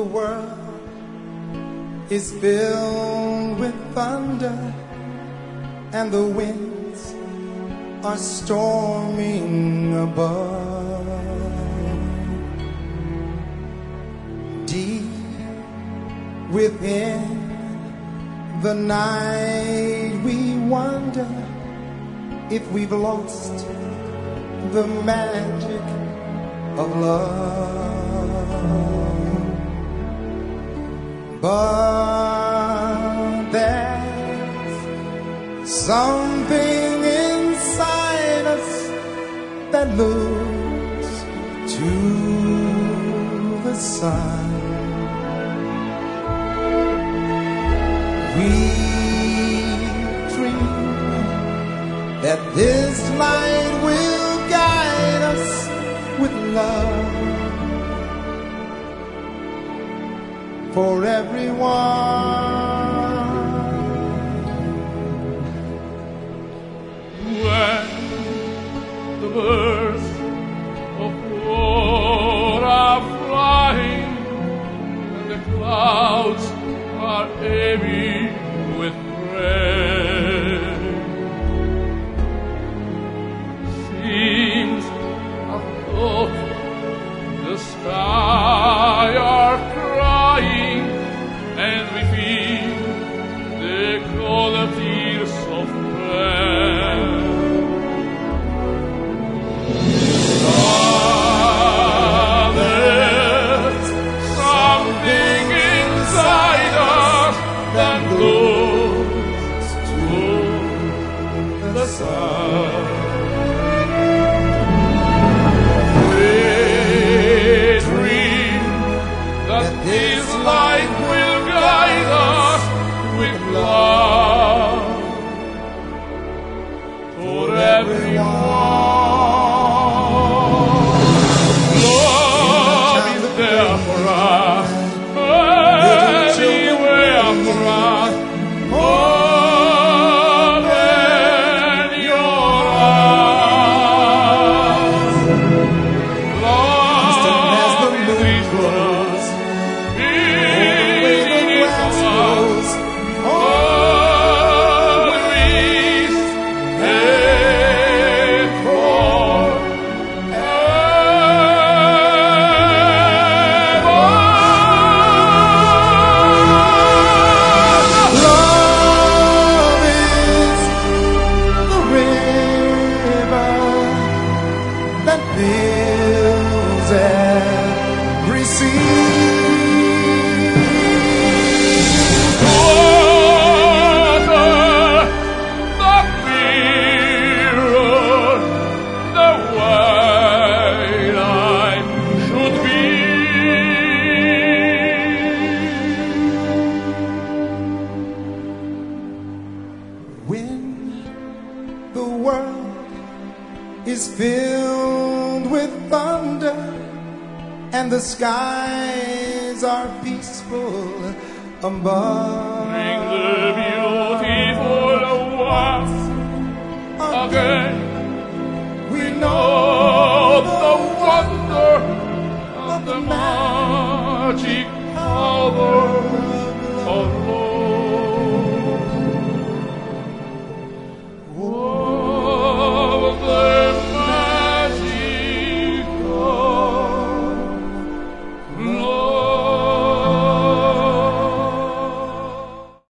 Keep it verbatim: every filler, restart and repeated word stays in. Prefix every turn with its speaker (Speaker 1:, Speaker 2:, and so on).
Speaker 1: the world is filled with thunder, and the winds are storming above. Deep within the night we wonder if we've lost the magic of love. But there's something inside us that looks to the sun. We dream that this light will guide us with love for everyone.
Speaker 2: When the birds of war are flying and the clouds are heavy with rain, seems I thought the sky are crying, and we feel the cold tears of rain. Ah, there's something inside us that goes to the sun. We dream that this light will guide us with love for everyone. Love is there for us, anywhere for us. Open your eyes. Love is rich for us. It is for us. Always and forever.
Speaker 1: Love is the river that fills every sea.
Speaker 2: Water, the mirror, the way life should be.
Speaker 1: When the world is filled with thunder and the skies are peaceful above,
Speaker 2: Bring the beautiful once again.